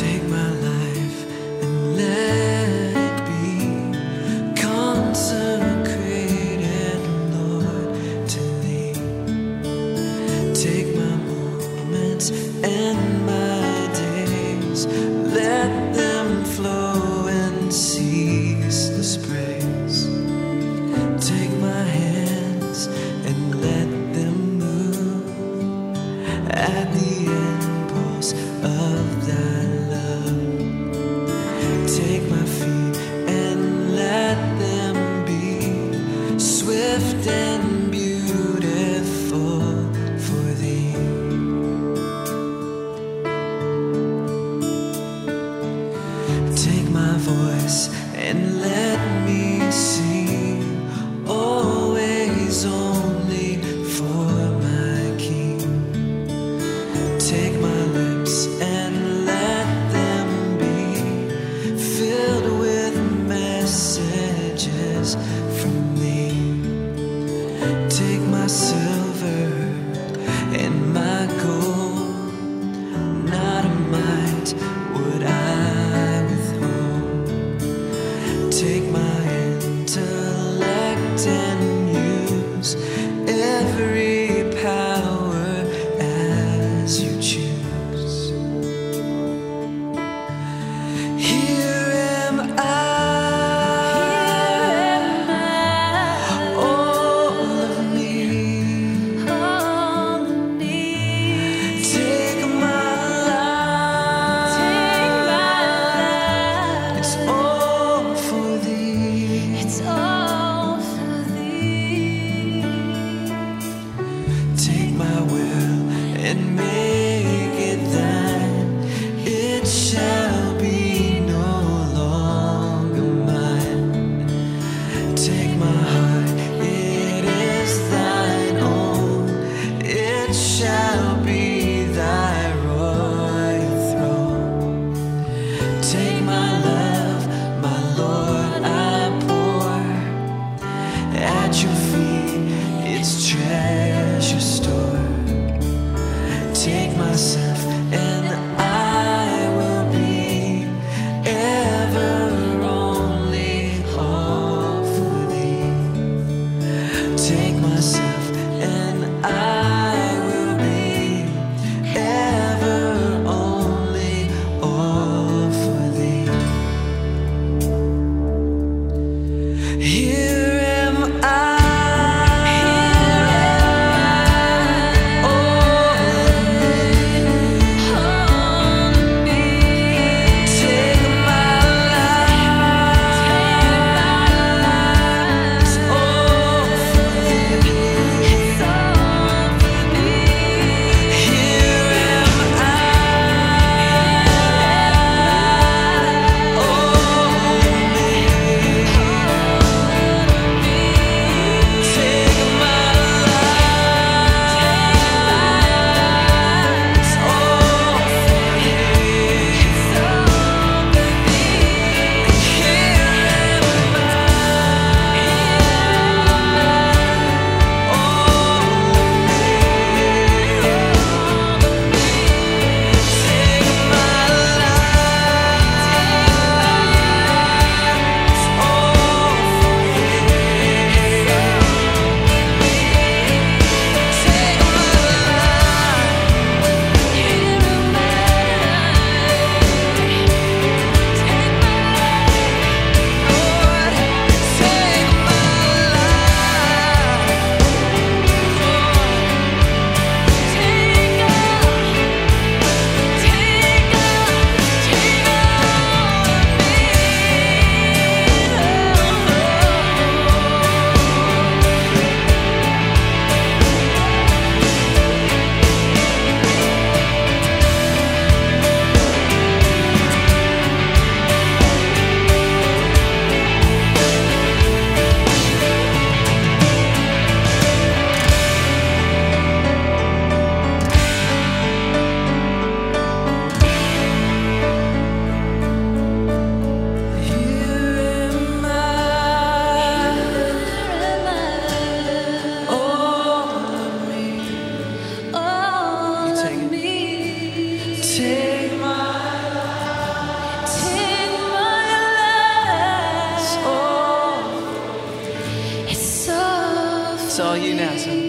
Take my life and let it be consecrated, Lord, to Thee. Take my moments and my days, let them flow in ceaseless praise. Take my hands and let them move at the impulse of Thy love. Take my feet and let them be swift and beautiful for Thee. Take my voice and let me sing, always only for my King. Take my lips and let them be filled with messages from Thee. Take my silver and my gold, not a mite would I withhold. Take my enthusiasm.